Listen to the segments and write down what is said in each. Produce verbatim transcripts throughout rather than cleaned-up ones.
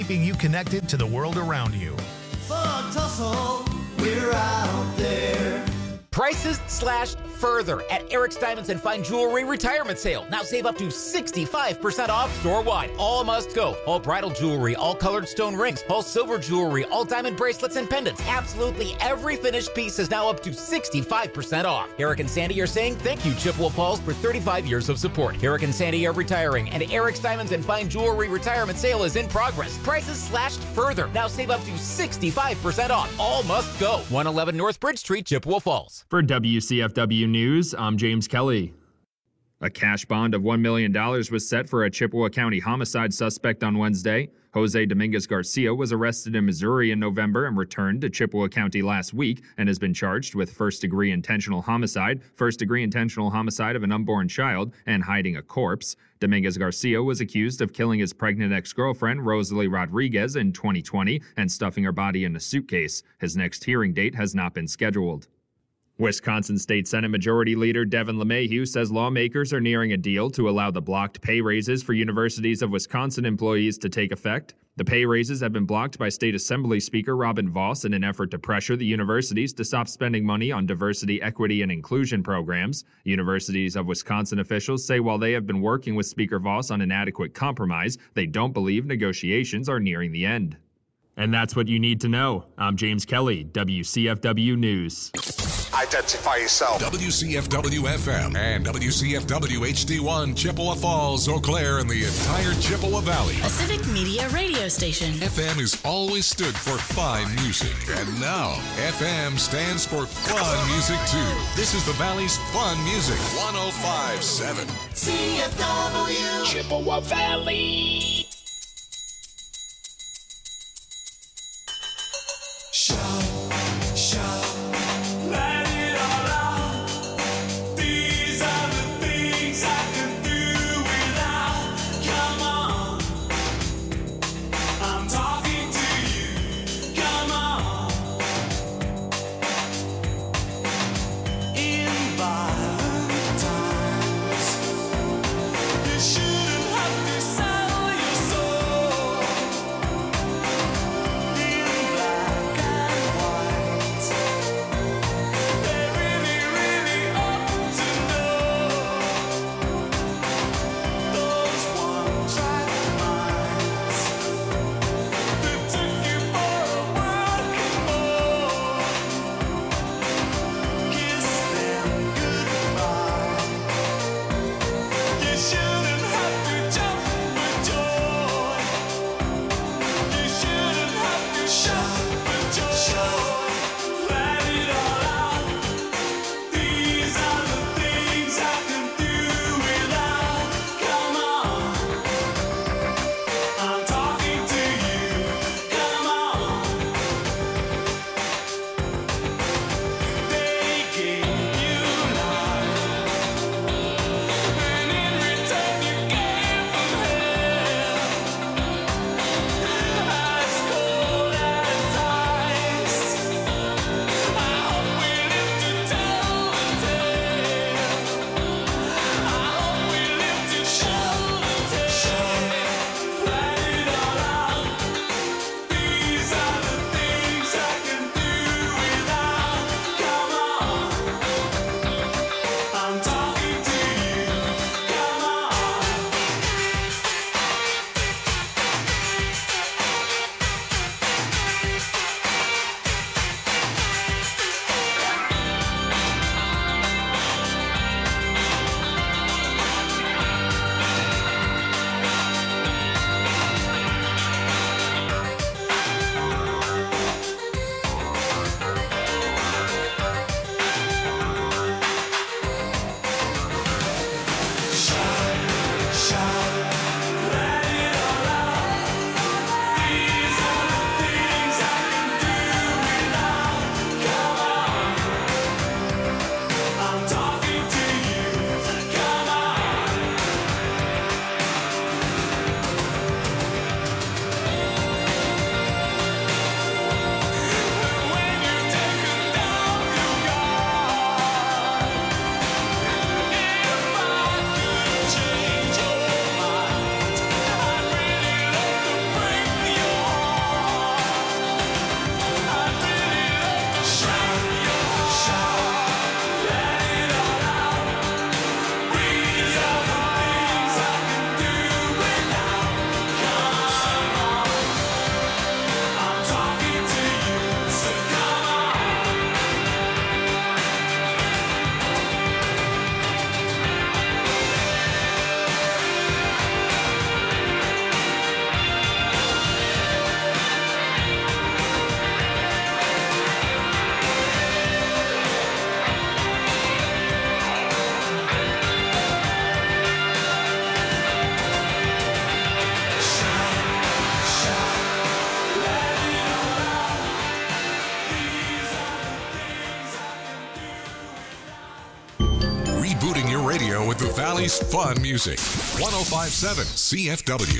keeping you connected to the world around you. For tussle, we're out there. Prices slashed further at Eric's Diamonds and Fine Jewelry Retirement Sale. Now save up to sixty-five percent off store-wide. All must go. All bridal jewelry, all colored stone rings, all silver jewelry, all diamond bracelets and pendants. Absolutely every finished piece is now up to sixty-five percent off. Eric and Sandy are saying thank you, Chippewa Falls, for thirty-five years of support. Eric and Sandy are retiring, and Eric's Diamonds and Fine Jewelry Retirement Sale is in progress. Prices slashed further. Now save up to sixty-five percent off. All must go. one eleven North Bridge Street, Chippewa Falls. For W C F W News, I'm James Kelly. A cash bond of one million dollars was set for a Chippewa County homicide suspect on Wednesday. Jose Dominguez Garcia was arrested in Missouri in November and returned to Chippewa County last week and has been charged with first-degree intentional homicide, first-degree intentional homicide of an unborn child, and hiding a corpse. Dominguez Garcia was accused of killing his pregnant ex-girlfriend, Rosalie Rodriguez, in twenty twenty and stuffing her body in a suitcase. His next hearing date has not been scheduled. Wisconsin State Senate Majority Leader Devin LeMahieu says lawmakers are nearing a deal to allow the blocked pay raises for Universities of Wisconsin employees to take effect. The pay raises have been blocked by State Assembly Speaker Robin Vos in an effort to pressure the universities to stop spending money on diversity, equity, and inclusion programs. Universities of Wisconsin officials say while they have been working with Speaker Vos on an adequate compromise, they don't believe negotiations are nearing the end. And that's what you need to know. I'm James Kelly, W C F W News. Identify yourself. W C F W F M and W C F W H D one, Chippewa Falls, Eau Claire, and the entire Chippewa Valley. A civic media radio station. F M has always stood for fine music. And now, F M stands for fun music, too. This is the Valley's fun music. one oh five point seven. C F W. Chippewa Valley. Shout, shout. Let it all out. These are the things I can do without. Come on. I'm talking to you. Come on. In violent times, you shouldn't have to sell your soul. In black and white. of the Valley's fun music. one oh five point seven C F W.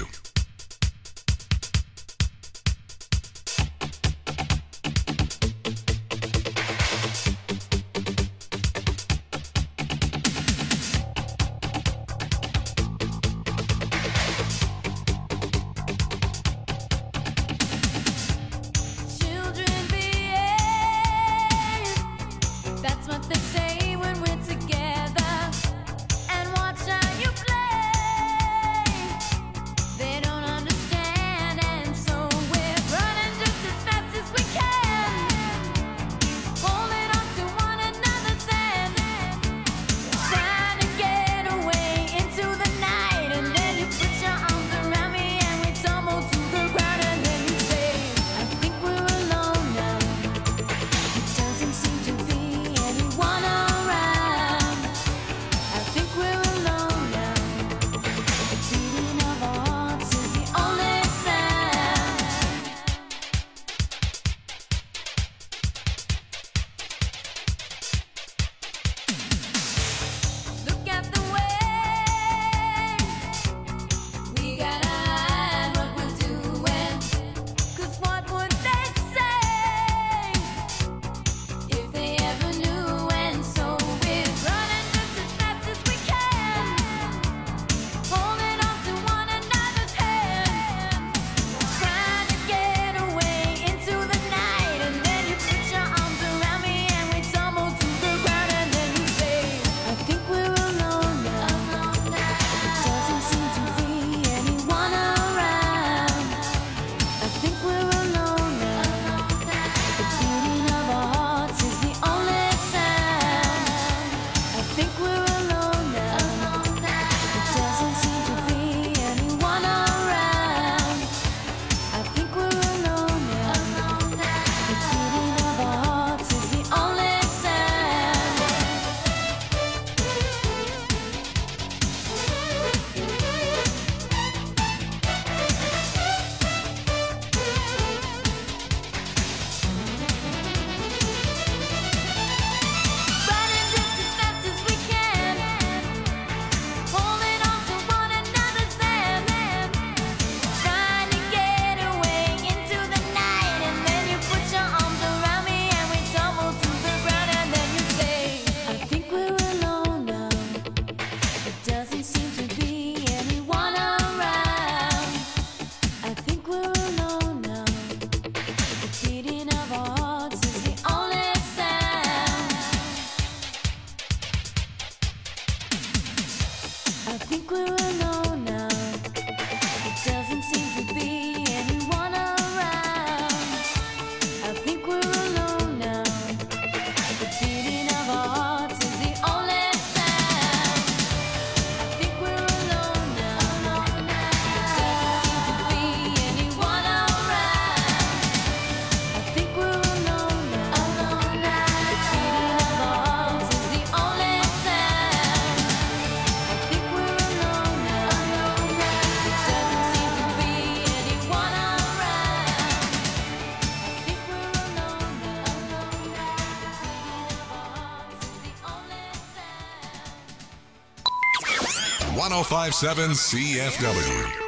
one oh five point seven C F W.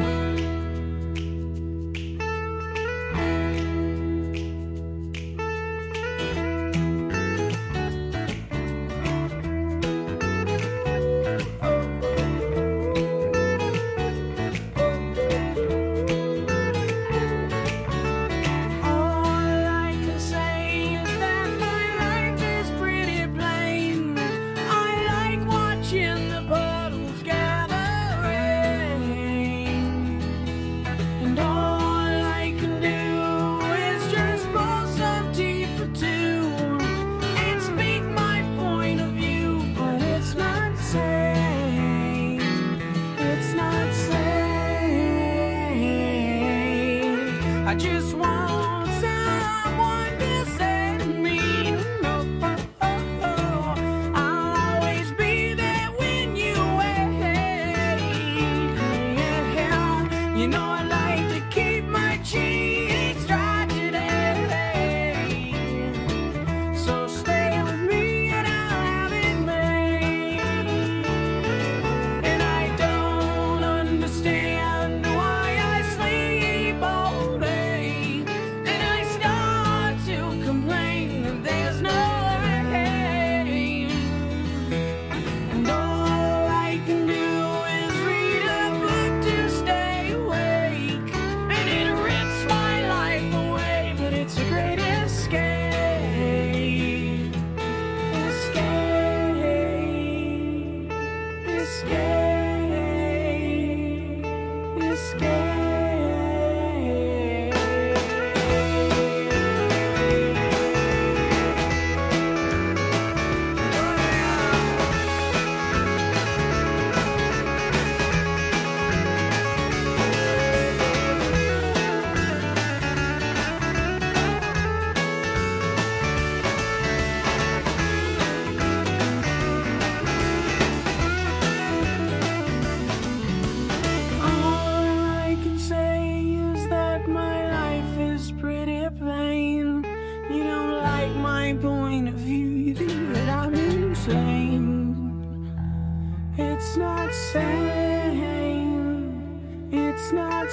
I just want someone to set me up. I'll always be there when you wait. You know I like to keep my cheeks dry today. So stay with me and I'll have it made. is pretty plain. You don't like my point of view, you think that I'm insane. It's not sane, it's not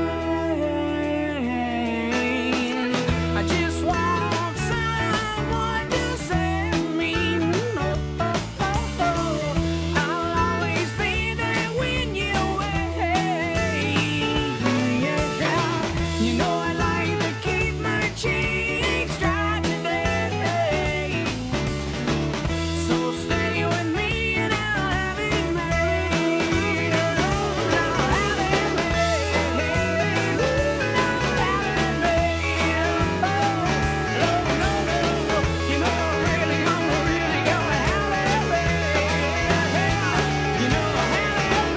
sane. I just want someone to save me. Oh, oh, oh, oh. I'll always be there when you're away. Yeah, yeah. You know I like to keep my cheeks dry today. So stay with me and I'll have it made. I'll have it made. I'll have it made. Oh, no, no, no. You know I really, I'm really gonna have it made. You know I have it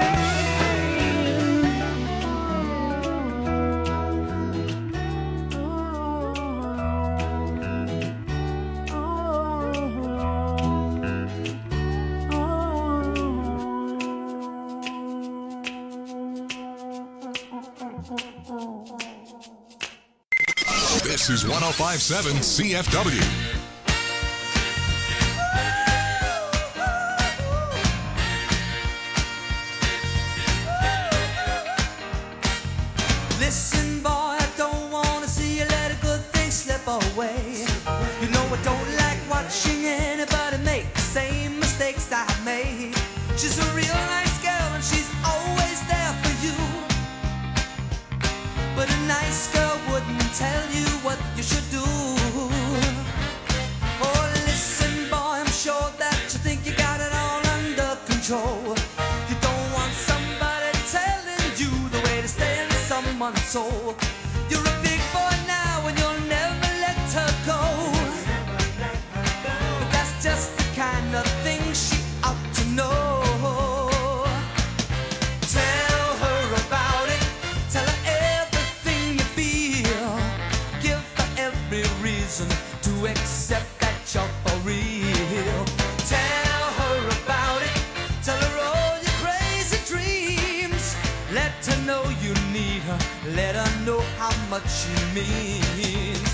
This is one oh five point seven C F W. Listen, boy, I don't wanna see you let a good thing slip away. You know I don't like watching anybody make the same mistakes I made. She's a real nice girl and she's always there for you. But a nice girl wouldn't tell you what you should do. Oh, listen, boy, I'm sure that you think you got it all under control. You don't want somebody telling you the way to stay in someone's soul. You're a big boy now and you'll never let her go. But that's just the kind of thing she ought to know. Tell her about it. Tell her everything you feel. Give her every reason to accept that you're for real. Tell her about it. Tell her all your crazy dreams. Let her know you need her. Let her know how much she means.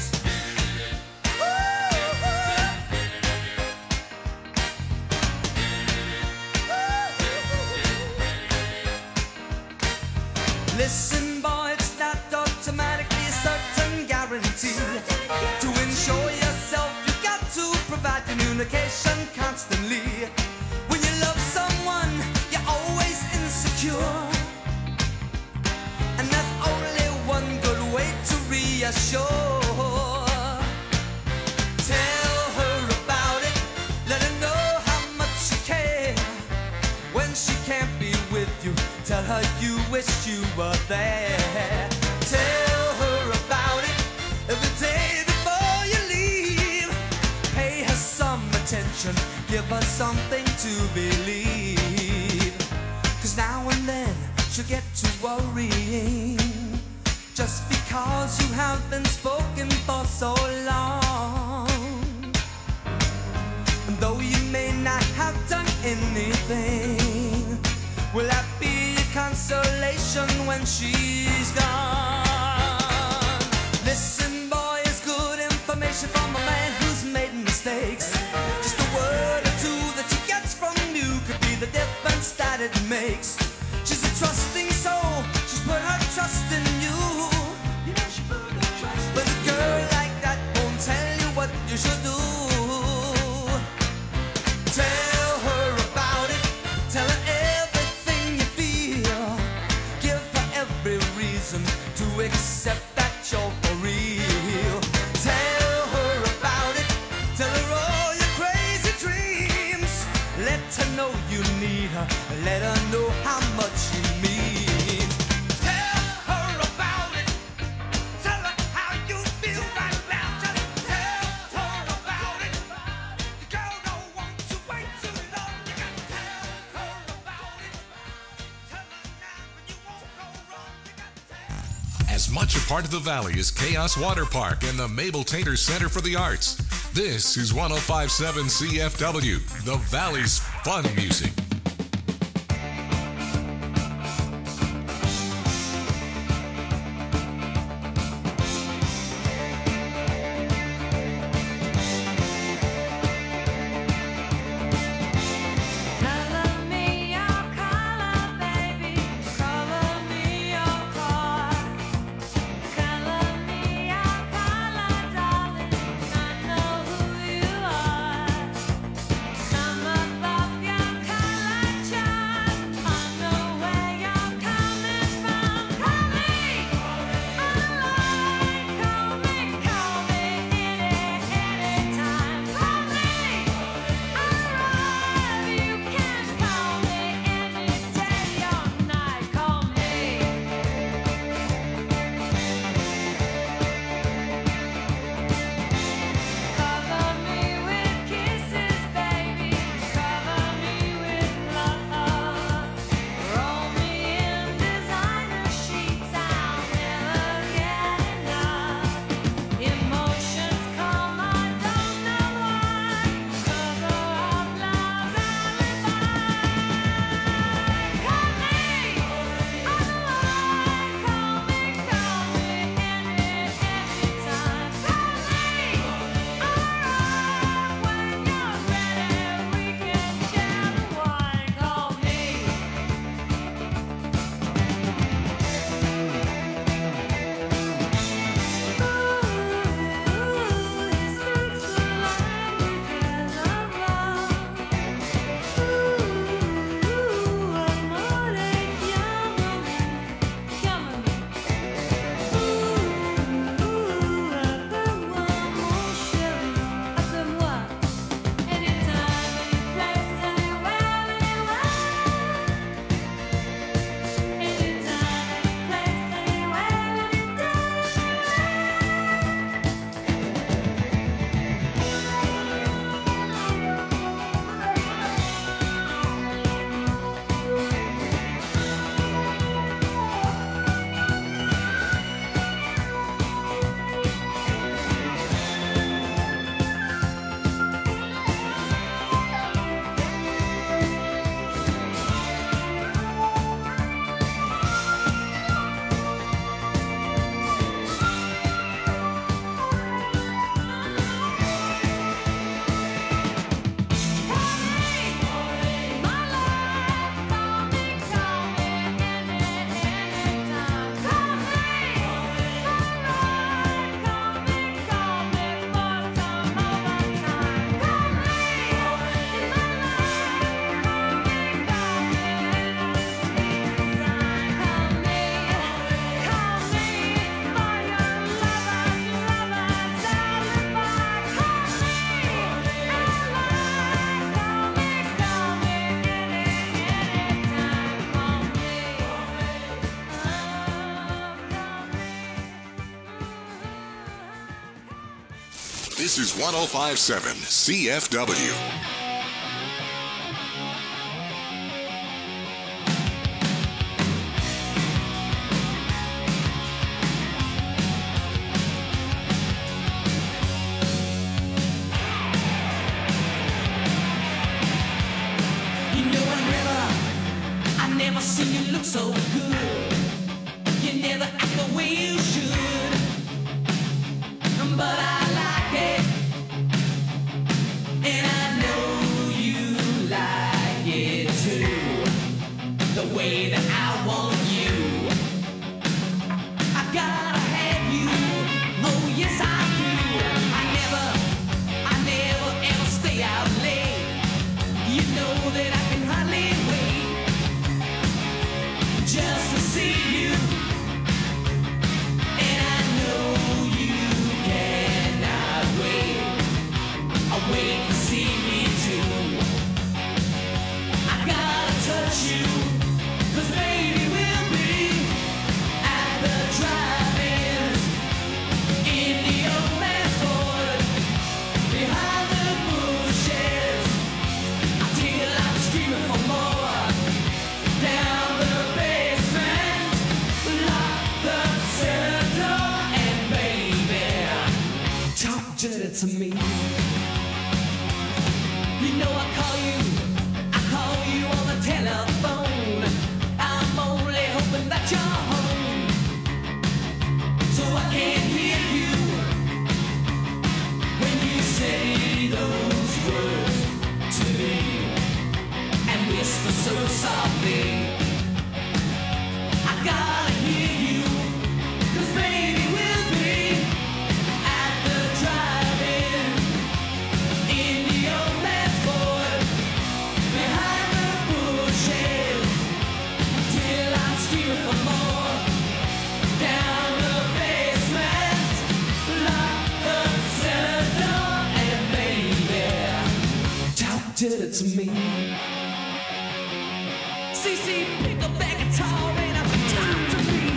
Listen, boy, it's not automatically a certain guarantee. To ensure yourself, you got to provide communication constantly. When you love someone, you're always insecure. And there's only one good way to reassure. Tell her about it. Let her know how much you care. When she can't be with you, tell her you wish you were there. Tell her about it every day before you leave. Pay her some attention, give her something to believe. Cause now and then she'll get to worrying, just because you have been spoken for so long. And though you may not have done anything, will that be a consolation when she's gone? Listen, boy, it's good information from a man who's made mistakes. Just a word or two that she gets from you could be the difference that it makes. She's a trusting soul, she's put her trust in you. You know she put her trust in you. But a girl like that won't tell you what you should do. Tell her about it, tell her everything you feel. Give her every reason to accept that you're for real. Tell her about it, tell her all your crazy dreams. Let her know you need her, let her know how much you mean. Tell her about it, tell her how you feel right now. Just tell her about it. The girl don't want to wait too long. You gotta tell her about it. Tell her now and you won't go wrong. You gotta tell. As much a part of the Valley as Chaos Water Park and the Mabel Tainter Center for the Arts. This is one oh five point seven C F W, the Valley's fun music. This is one oh five point seven C F W. You know I never, I never seen you look so good. You never act the way you should, but I like it, and I know you like it too. The way that I want you, I gotta have you. Oh yes I do. I never, I never ever stay out late. You know that I can hardly wait just to see you, and I know you cannot wait. I wait to see me too. I gotta touch you, 'cause baby we'll be at the drive-ins in the old man's Ford, behind the bushes, till I'm screaming for more. Down the basement, lock the cellar door, and baby, talk dirty to me. You know I call you, I call you on the telephone. I'm only hoping that you're home, so I can hear you when you say those words to me, and whisper so softly. I gotta hear you, 'cause baby we'll be at the drive-in in the old man's Ford, behind the bushes, till I'm screaming for more. Down the basement, lock the cellar door, and baby, talk dirty to me. C C, pick up that guitar and I'm talk to me.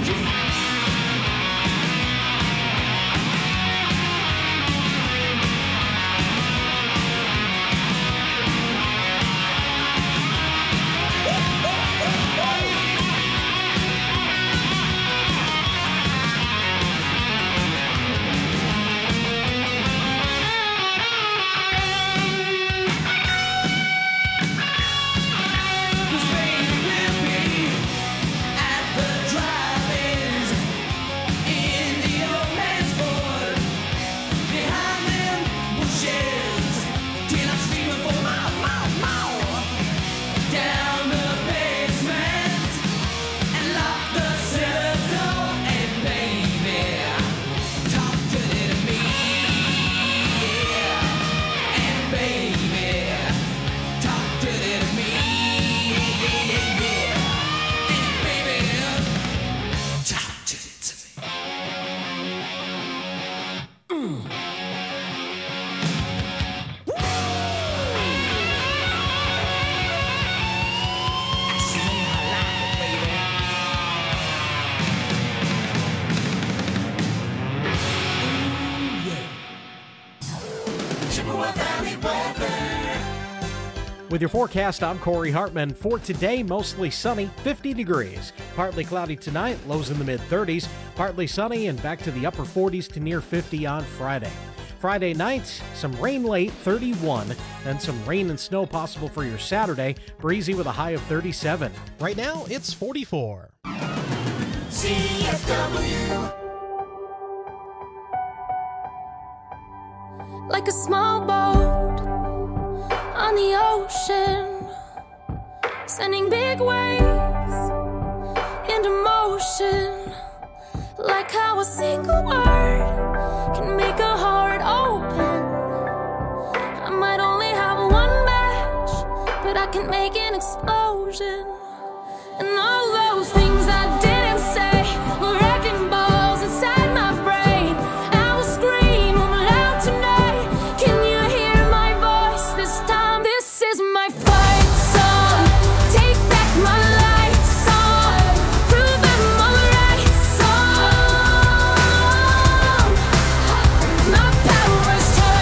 With your forecast, I'm Corey Hartman. For today, mostly sunny, fifty degrees. Partly cloudy tonight, lows in the mid-thirties. Partly sunny and back to the upper forties to near fifty on Friday. Friday night, some rain late, thirty-one. Then some rain and snow possible for your Saturday. Breezy with a high of thirty-seven. Right now, it's forty-four. C F W. Like a small boat on the ocean, sending big waves into motion. Like how a single word can make a heart open. I might only have one match, but I can make an explosion. And all those things I didn't say were wrecking balls inside my brain. I will scream loud tonight. Can you hear my voice this time? This is my fight song. Take back my life song. Prove I'm alright song. My power is turned.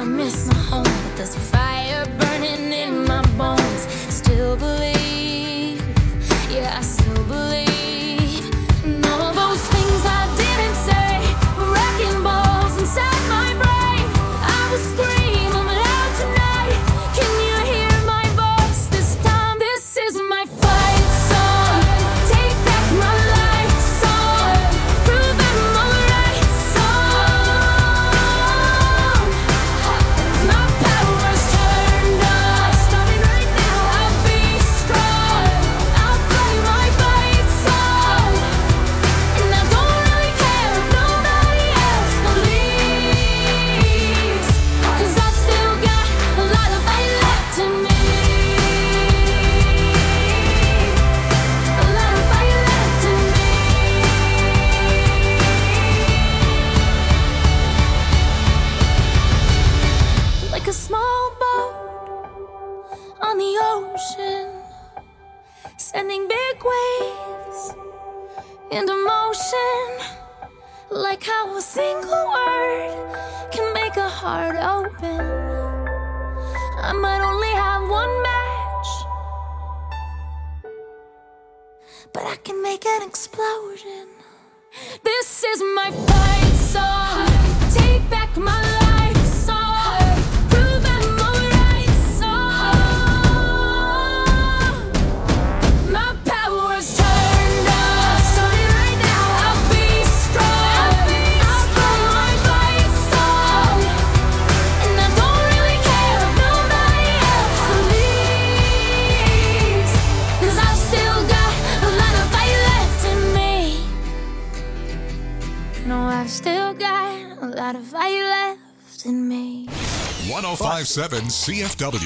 I miss my home, but there's a fire burning in my bones. Still believe, yeah, I still believe. And all those things I didn't say were wrecking balls inside my brain. I was screaming loud tonight. Can you hear my voice this time? This is my fight song. Take back my life song. Prove I'm alright song. My power's turned on. Starting right now, I'll be strong. I'll play my fight song. And I don't really care if nobody else believes. Cause I've still got a lot of fight left in me. A lot of fight left in me. Like a small boat on the ocean, sending big waves into motion. Like how a single word can make a heart open. I might only have one match, but I can make an explosion. This is my fight song. Take back my life song. Prove I'm alright song. My power's turned on. Starting right now, I'll be strong. I'll play my fight song. And I don't really care if nobody else believes. Cause I've still got a lot of fight left in me. No, I've still got a lot of fight left in me. one oh five point seven C F W.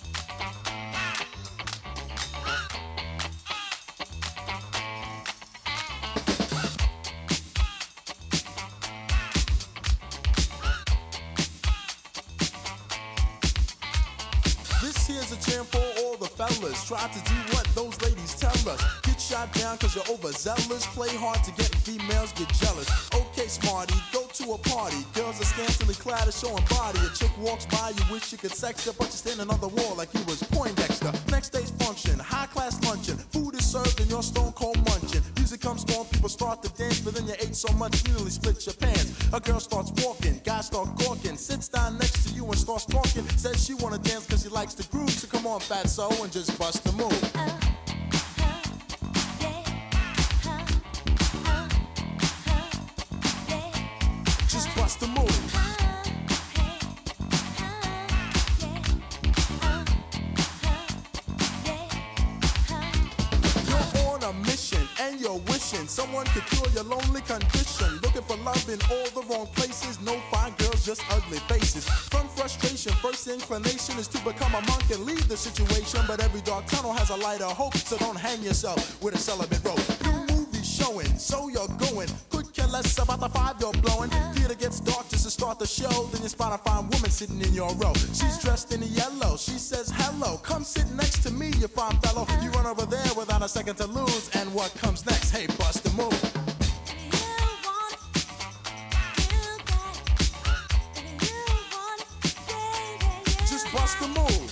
This here's a jam for all the fellas. Try to do what those ladies tell us. Get shot down cause you're overzealous. Play hard to get females, get jealous. Okay, smarty, go to a party. Girls are scantily clad and showing body. A chick walks by, you wish you could sex her, but you're standing on the wall like you was Poindexter. Next day's function, high class luncheon. Food is served and you're stone cold munching. Music comes on, people start to dance, but then you ate so much you nearly split your pants. A girl starts walking, guys start gawking, sits down next to you and starts talking. Says she wanna dance cause she likes the groove, so come on fatso and just bust the move. Just bust the move. You're on a mission and you're wishing someone could cure your lonely condition. Looking for love in all the wrong places. No fine girls, just ugly faces. From frustration, first inclination is to become a monk and leave the situation. But every dark tunnel has a light of hope, so don't hang yourself with a celibate rope. New movie showing, so you're going. Could care less about the five you're blowing. Theater gets dark just to start the show. Then you spot a fine woman sitting in your row. She's dressed in yellow. She says hello. Come sit next to me, you fine fellow. You run over there without a second to lose. And what comes next? Hey, bust the move. Just bust the move.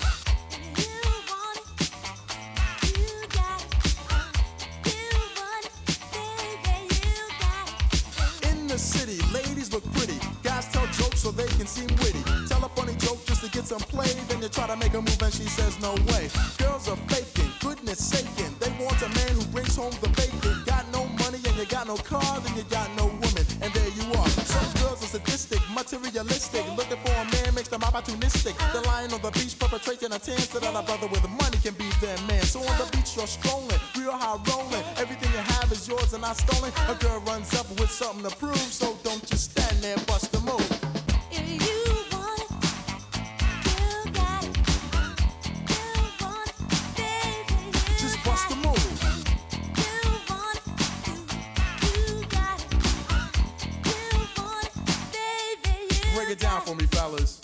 In the city, ladies look pretty. Guys tell jokes so they can seem witty. Tell a funny joke just to get some play. Then you try to make a move and she says no way. Girls are faking, goodness saking. They want a man who brings home the bacon. Got no money and you got no car, then you got no woman. And there you are. Some girls are sadistic, materialistic. Looking for a man makes them opportunistic. They're lying on the beach perpetrating a tan so that a brother with money can be their man. So on the beach you're strolling, real high rolling. Everything you have is yours and not stolen. A girl runs up with something to prove, so don't just stand there, bust the move. Just bust the move. Break it down for me, fellas.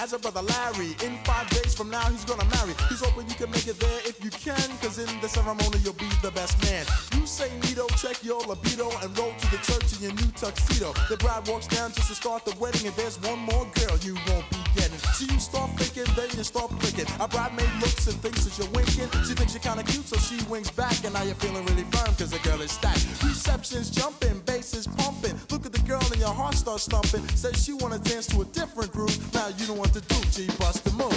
has a brother Larry. In five days from now, he's gonna marry. He's hoping you can make it there if you can, cause in the ceremony, you'll be the best man. You say neato, check your libido, and roll to the church in your new tuxedo. The bride walks down just to start the wedding, and there's one more girl you won't be getting. So you start thinking, then you start blinking. A bridemaid looks and thinks that you're winking. She thinks you're kinda cute, so she winks back, and now you're feeling really firm, cause the girl is stacked. Reception's jumping, bass is pumping. Look at the girl and your heart starts thumping. Says she wanna dance to a different groove. Now you know what to do, G, bust the move.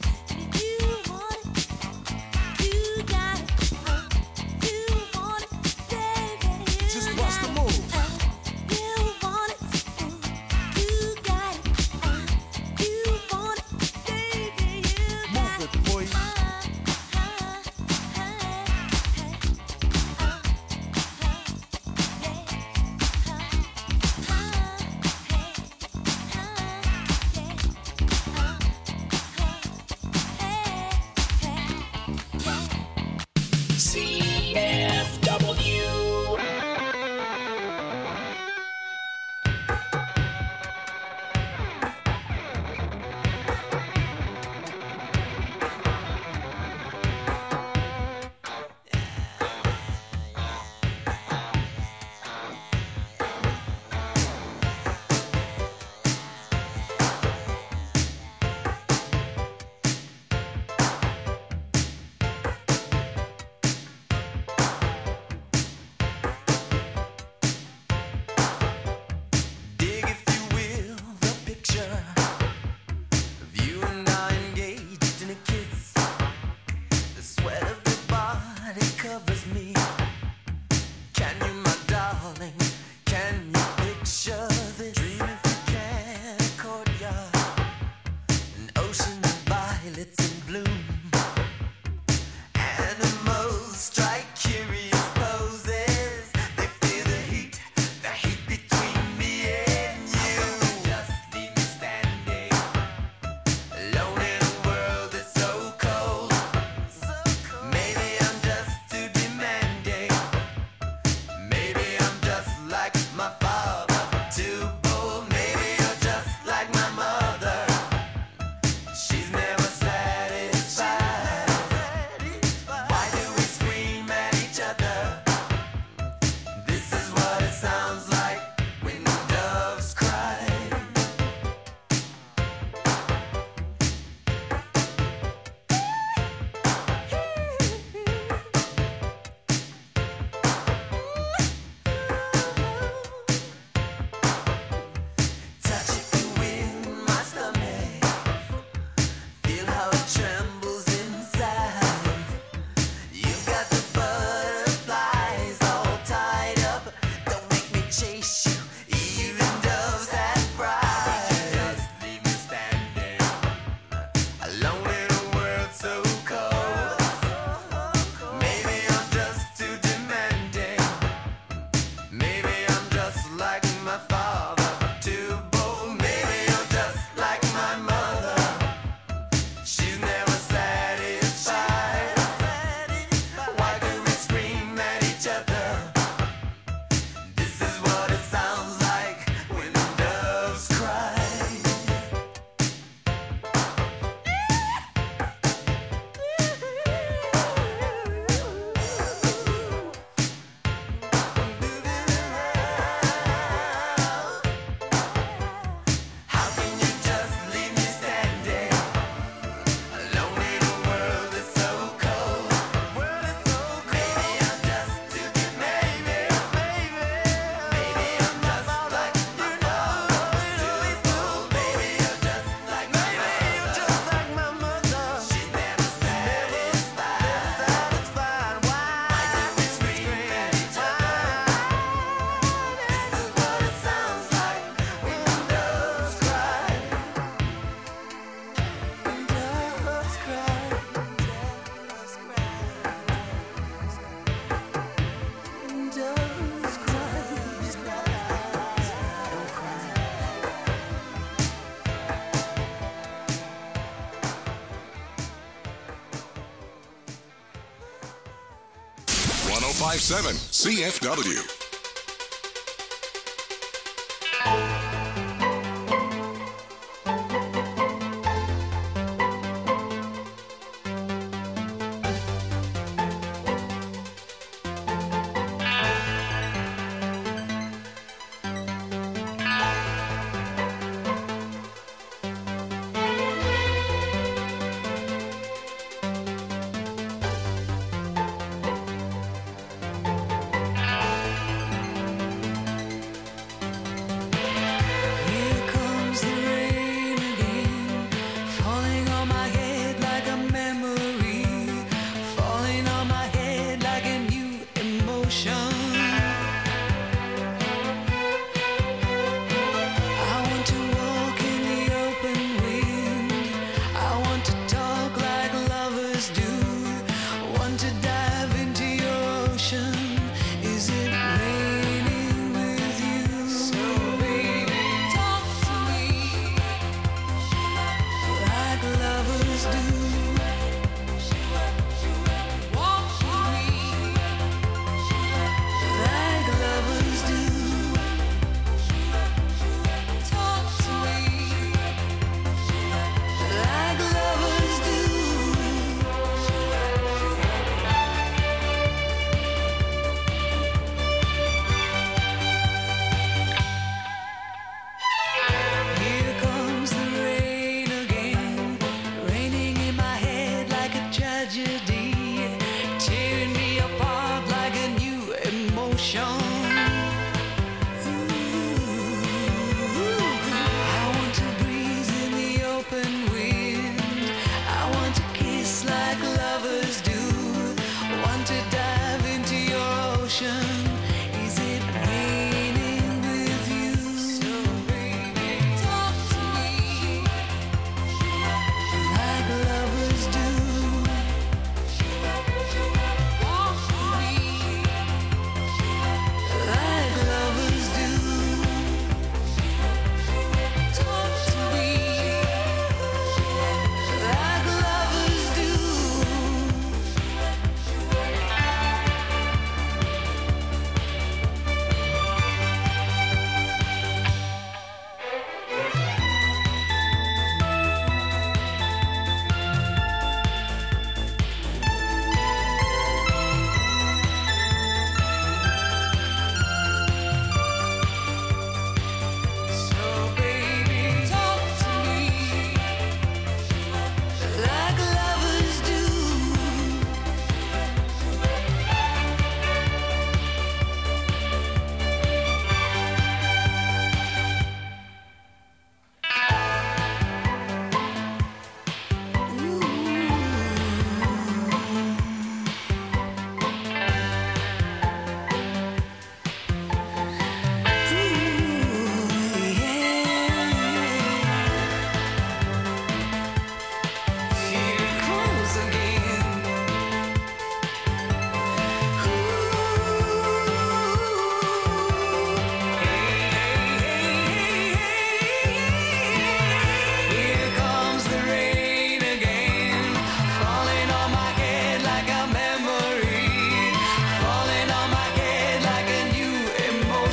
one oh five point seven C F W.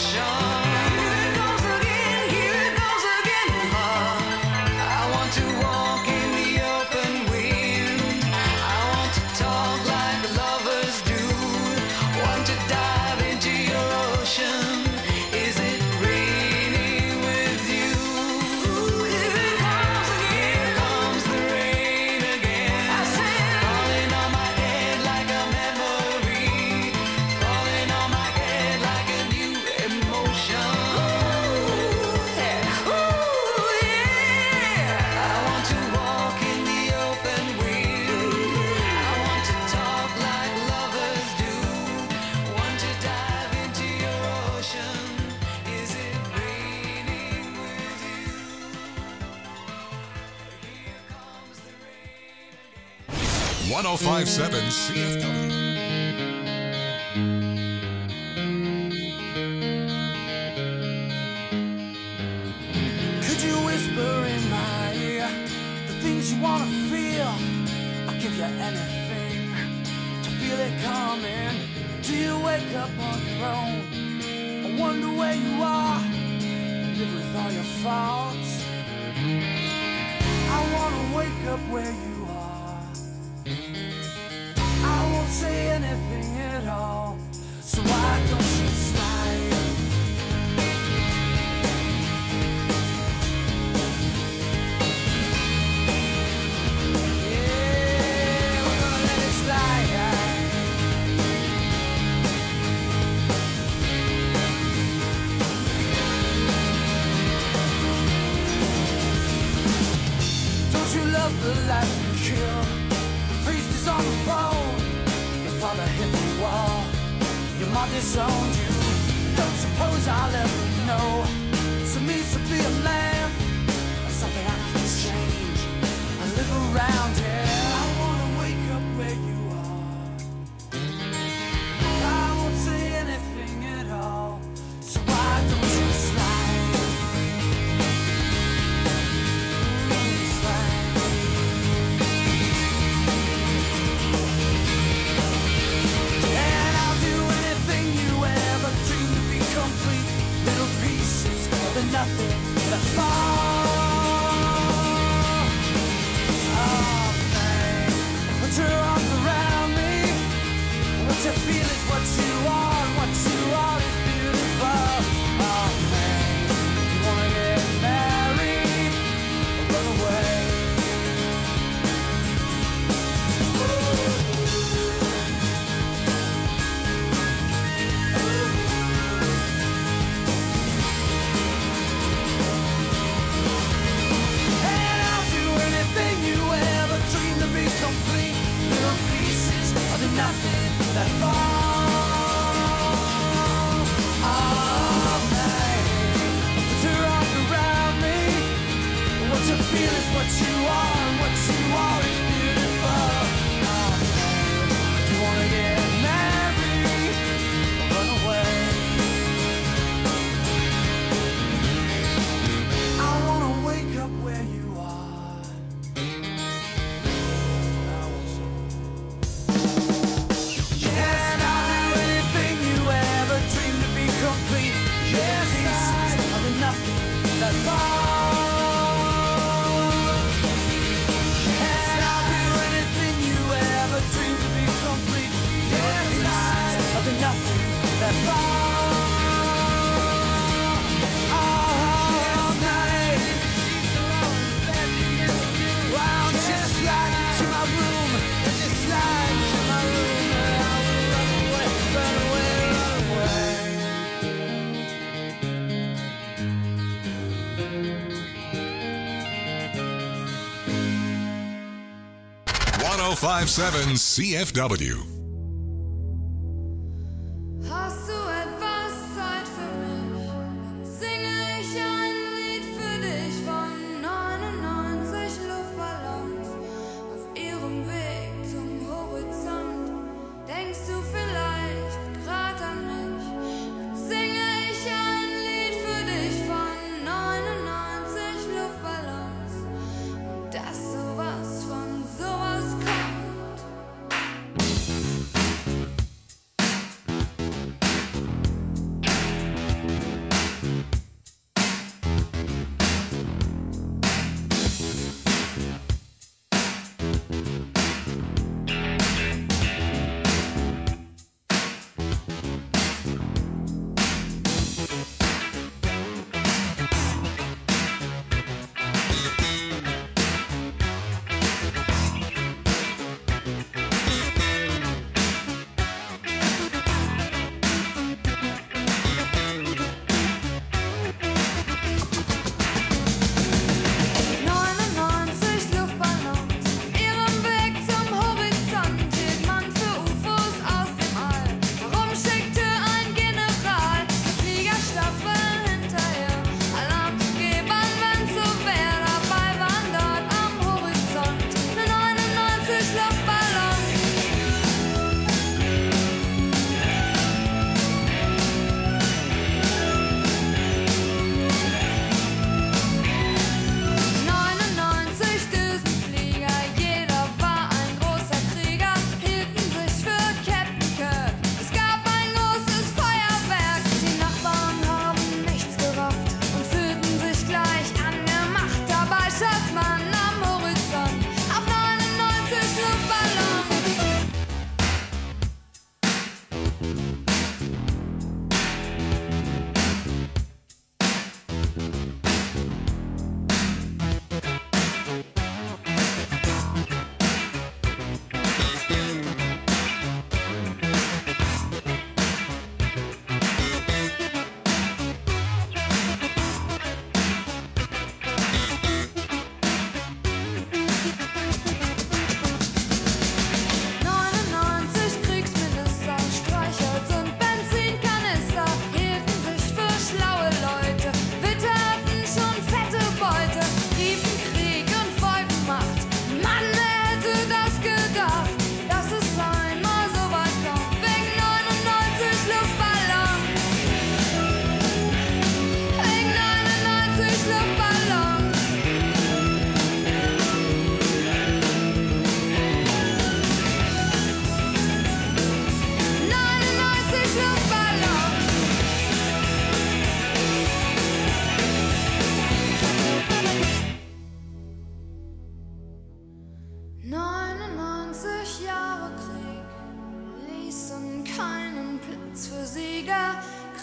one oh five point seven C F W. Could you whisper in my ear the things you wanna feel? I'll give you anything to feel it coming. Do you wake up on your own? I wonder where you are and live with all your faults. I wanna wake up where you are. I won't say anything at all. So why don't you slide? Yeah, we're gonna let it slide. Don't you love the life you kill? The priest is on the phone. Your father hit the wall. Your mom disowned you. Don't suppose I'll ever know. So means to be a man. Something I can change. I live around here. I wanna wake up where you are. I won't say anything at all. So why don't you slide? Slide. And I'll do anything you ever dreamed to be complete. Little pieces of the nothing that fall. Oh man, put your arms around me. What you feel is what you are, and what you are is beautiful. Oh man, you wanna get married or run away? And I'll do anything you ever dreamed to be complete. Little pieces of the nothing that fall. Oh man, put your arms around me. What you feel is what you are, and what you are is beautiful. Oh man, do you wanna get married or run away? I wanna wake up where you are. I won't say. Yes, I'll do anything you ever dreamed to be complete. Yes, pieces of the nothing that fall. Yes, I'll do anything you ever dreamed to be complete. Yes, pieces of the nothing that fall. All night. Why don't you slide into my room? Just slide into my room, and I will run away, run away, run away. one oh five point seven C F W. Hast du etwas Zeit für mich? Dann singe ich ein Lied für dich von neunundneunzig Luftballons auf ihrem Weg zum Horizont. Denkst du vielleicht grad an mich? Dann singe ich ein Lied für dich von neunundneunzig Luftballons und dass sowas von sowas kommt.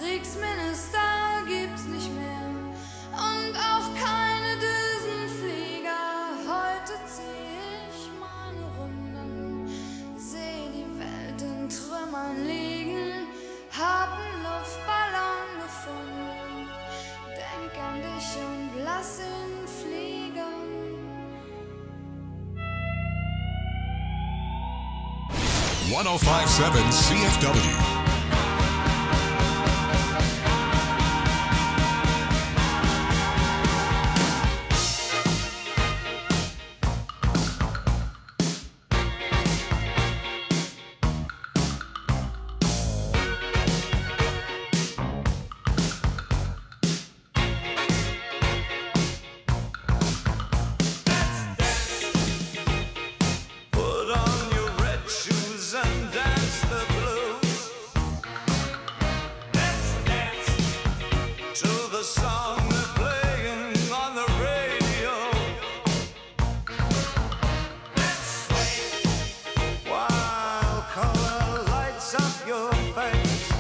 Kriegsminister gibt's nicht mehr und auch keine Düsenflieger. Heute zieh ich meine Runden, seh die Welt in Trümmern liegen, hab 'n Luftballon gefunden, denk an dich und lass ihn fliegen. one oh five point seven C F W. Put on your red shoes and dance the blues. Dance, dance to the song they're playing on the radio. Let's sway while color lights up your face.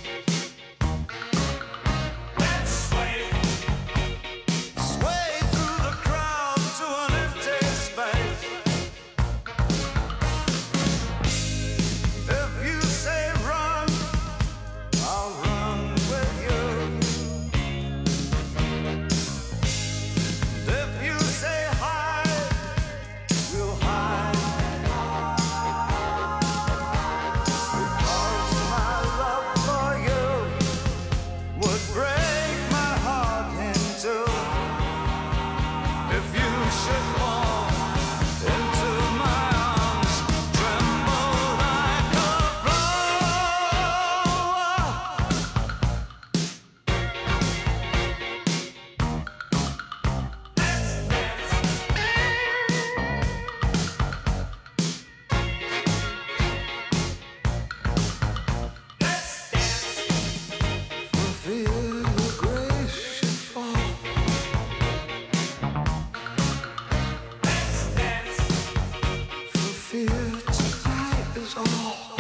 Let's sway, sway through the crowd to an empty space. If you say run, I'll run with you. If you say hide, we'll hide. Because my love for you would break my heart in two. If you should fall into my arms, tremble like a flower. Feel your grace should fall. For fear tonight is all.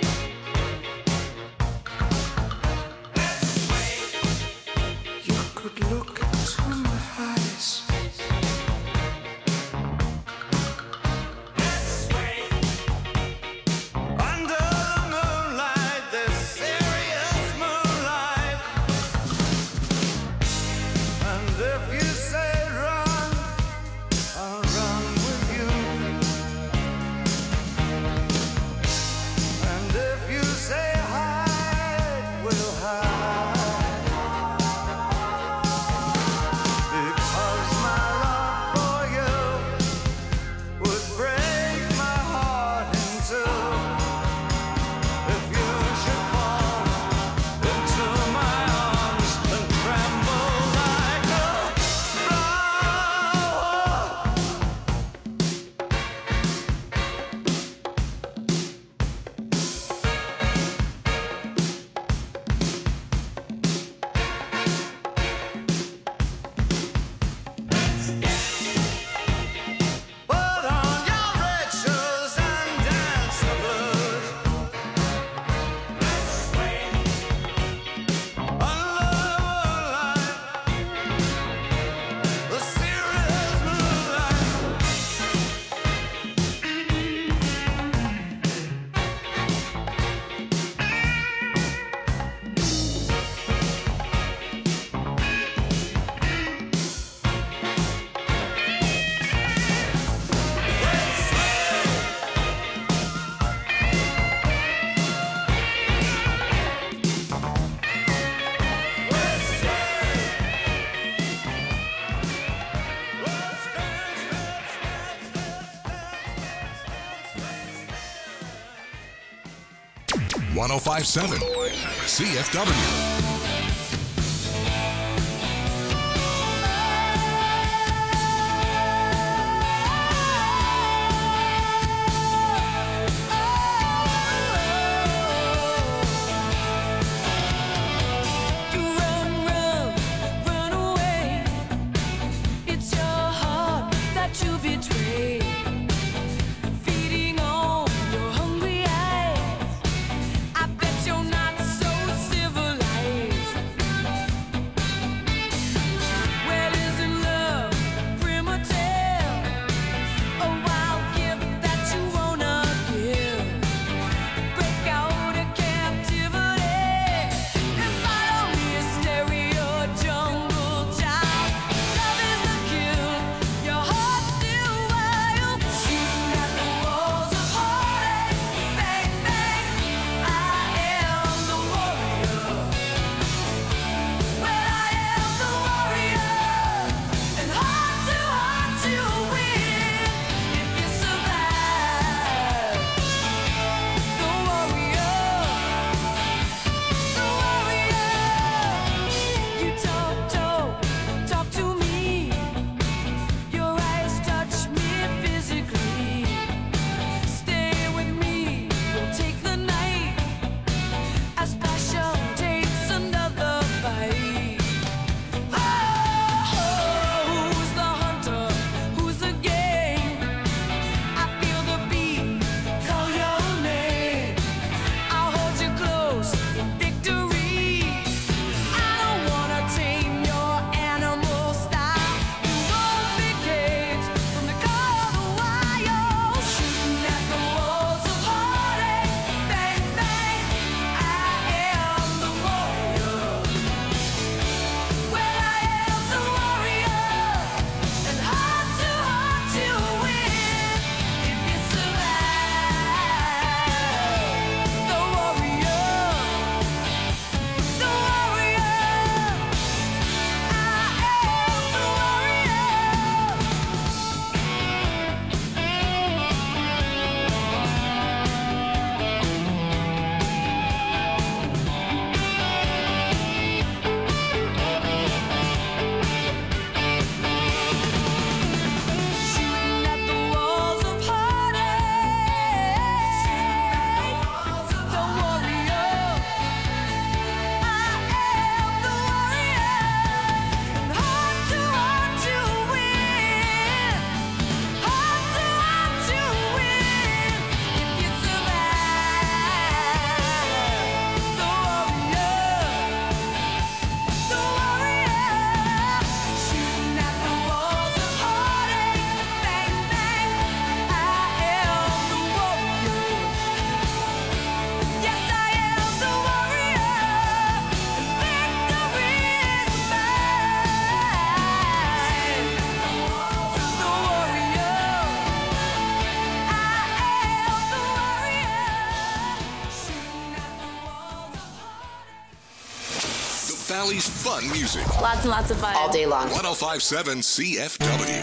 You could look into my eyes. Under the moonlight, this serious moonlight. And if you say run, I'll run with you. And if you say hide, we'll hide. Because my love for you would break my heart in two. If you should fall into my arms and tremble like a flower. Put on your red shoes and dance the blues. Under the moonlight, the serious moonlight. one oh five point seven C F W. Run, run, run away. It's your heart that you betray. Feeding on your hungry eyes. I bet you're not so civilized. Valley's fun music. Lots and lots of fun. All day long. one oh five point seven C F W.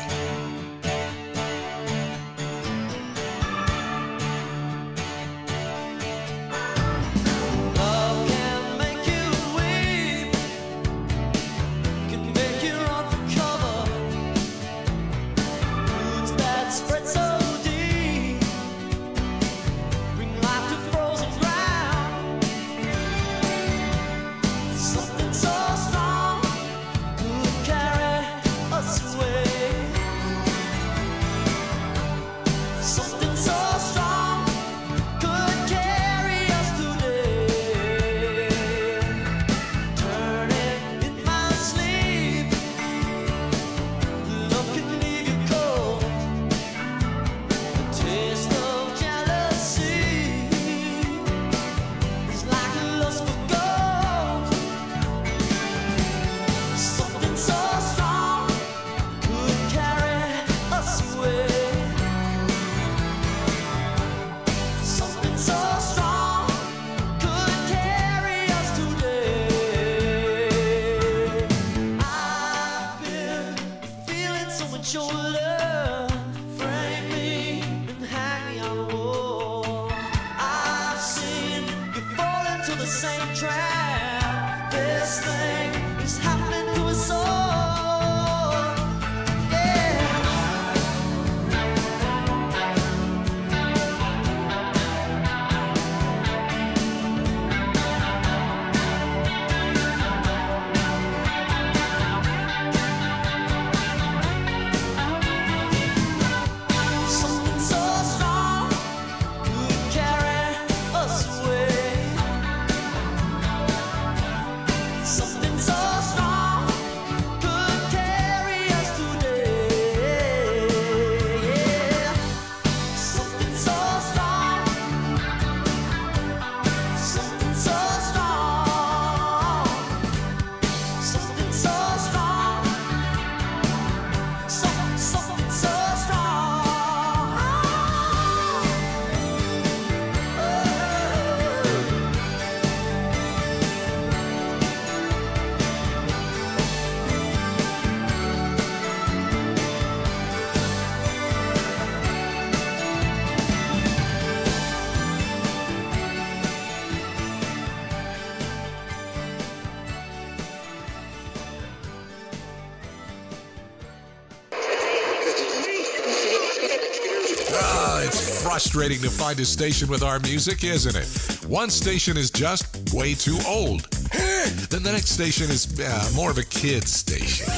Frustrating to find a station with our music, isn't it? One station is just way too old. Then the next station is uh, more of a kid's station.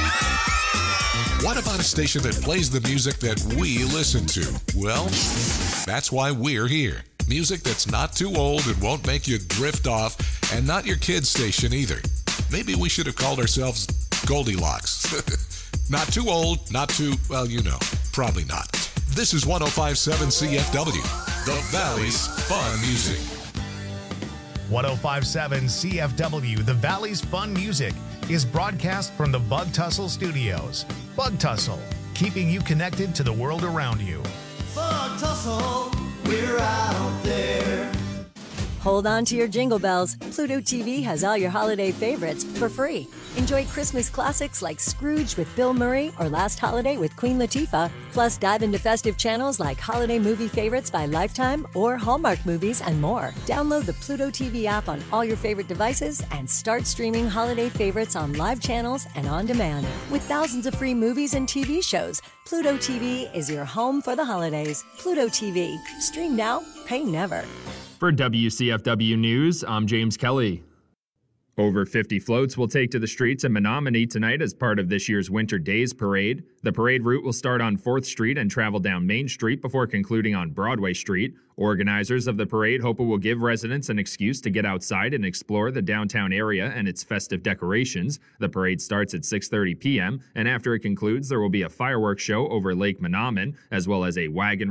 What about a station that plays the music that we listen to? Well, that's why we're here. Music that's not too old and won't make you drift off, and not your kid's station either. Maybe we should have called ourselves Goldilocks. Not too old, not too, well, you know, probably not. This is one oh five point seven C F W, the Valley's fun music. one oh five point seven C F W, the Valley's fun music, is broadcast from the Bug Tussle Studios. Bug Tussle, keeping you connected to the world around you. Bug Tussle, we're out there. Hold on to your jingle bells. Pluto T V has all your holiday favorites for free. Enjoy Christmas classics like Scrooge with Bill Murray or Last Holiday with Queen Latifah. Plus, dive into festive channels like Holiday Movie Favorites by Lifetime or Hallmark Movies and more. Download the Pluto T V app on all your favorite devices and start streaming holiday favorites on live channels and on demand. With thousands of free movies and T V shows, Pluto T V is your home for the holidays. Pluto T V. Stream now, pay never. For W C F W News, I'm James Kelly. Over fifty floats will take to the streets in Menominee tonight as part of this year's Winter Days Parade. The parade route will start on fourth Street and travel down Main Street before concluding on Broadway Street. Organizers of the parade hope it will give residents an excuse to get outside and explore the downtown area and its festive decorations. The parade starts at six thirty p.m., and after it concludes, there will be a fireworks show over Lake Menominee, as well as a wagon